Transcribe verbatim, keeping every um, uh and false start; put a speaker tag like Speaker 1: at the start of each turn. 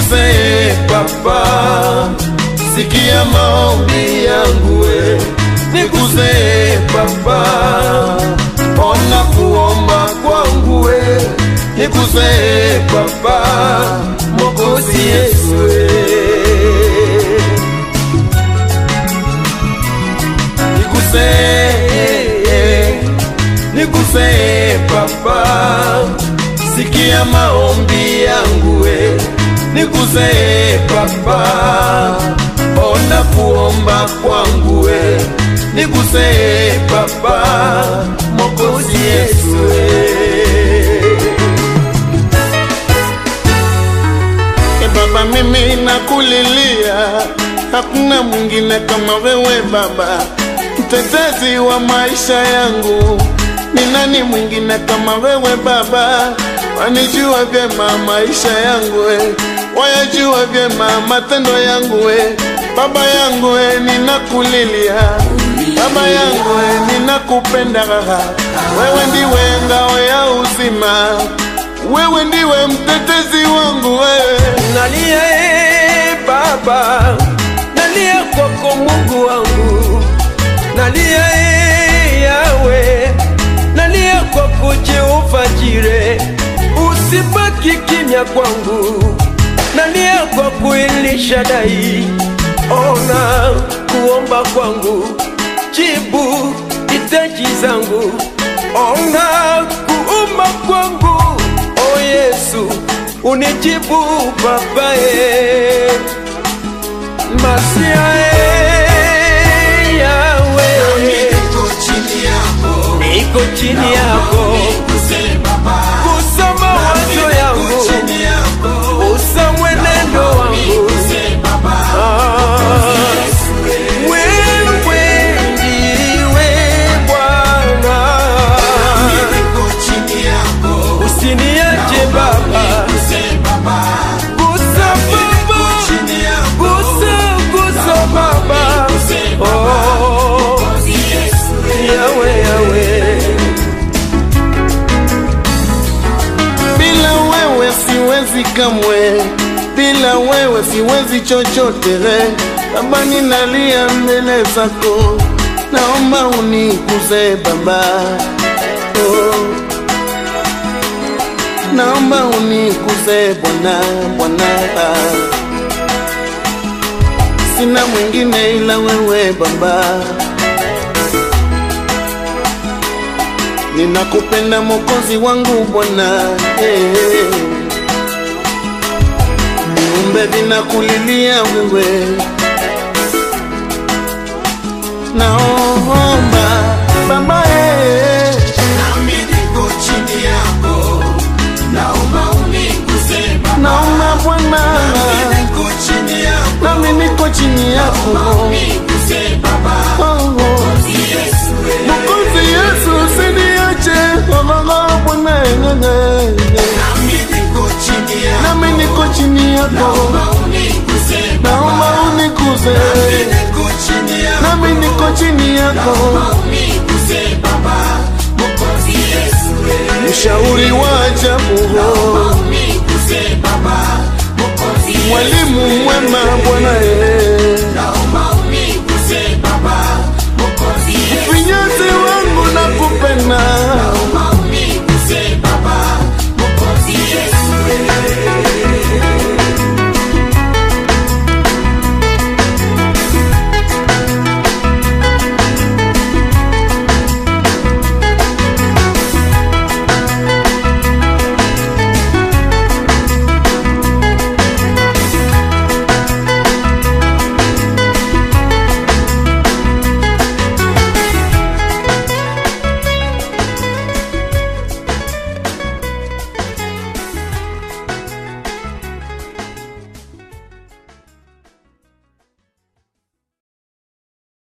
Speaker 1: Niguse Baba, sikia maombi yangu we. Niguse Baba, ona kuomba kwangu we. Niguse Baba, Mwokozi Yesu we. Niguse, niguse Baba, sikia maombi yangu we. Niguse Baba, ona kuomba kwangu we. Niguse Baba, Mwokozi Yesu we. E Baba, mimi nakulilia, hakuna mwingine kama wewe Baba, mtetezi wa maisha yangu. Ni nani mwingine kama wewe Baba? Wanijua vyema maisha yangu we, wayajua vyema matendo yangu we. Baba yangu we, ninakulilia. Baba yangu we, ninakupenda. Wewe ndiwe ngao ya uzima, wewe ndiwe mtetezi wangu we.
Speaker 2: Nalia e Baba, nalia kwako Mungu wangu. Nalia e Yawe, nalia kwako Jehova Jire. Usibaki kimya kwangu, nalia kwako El Shaddai. Ona kuomba kwangu, jibu hitaji zangu. Ona kuomba kwangu, o Yesu unijibu Baba e. Masia e Yawe, niko chini yako, niko chini yako. Kusoma wazo yangu, usa mwenendo wangu. Wewe ndiwe Bwana, usiniache Baba. Gusa Baba, gusa, gusa Baba. Oh, Yawe, Yawe.
Speaker 1: Bila wewe siwezi kamwe, bila wewe siwezi chochote. Baba, ninalia mbele zako, naomba uniguze Baba. Oh, naomba uniguze Bwana, Bwana. Sina mwingine ila wewe Baba. Ninakupenda Mwokozi wangu Bwana. Hey, viumbe vinakulilia wewe. Naomba Baba eh,
Speaker 3: nami niko chini yako, naomba uniguze Baba.
Speaker 1: naomba Bwana,
Speaker 3: Nami niko chini yako,
Speaker 1: nami niko chini yako.
Speaker 3: naomba uniguze Baba.
Speaker 1: Oh, oh.
Speaker 3: Yesu we.
Speaker 1: Mwokozi Yesu usiniache Baba Bwana.
Speaker 3: Nami niko chini yako,
Speaker 1: Nami niko chini yako,
Speaker 3: naomba uniguze Baba.
Speaker 1: naomba uniguze.
Speaker 3: Nami niko chini yako,
Speaker 1: Nami niko chini yako,
Speaker 3: naomba uniguze Baba. Mwokozi Yesu we.
Speaker 1: mshauri wa ajabu,
Speaker 3: Naomba uniguze Baba. Mwokozi Yesu we.
Speaker 1: mwalimu mwema Bwana.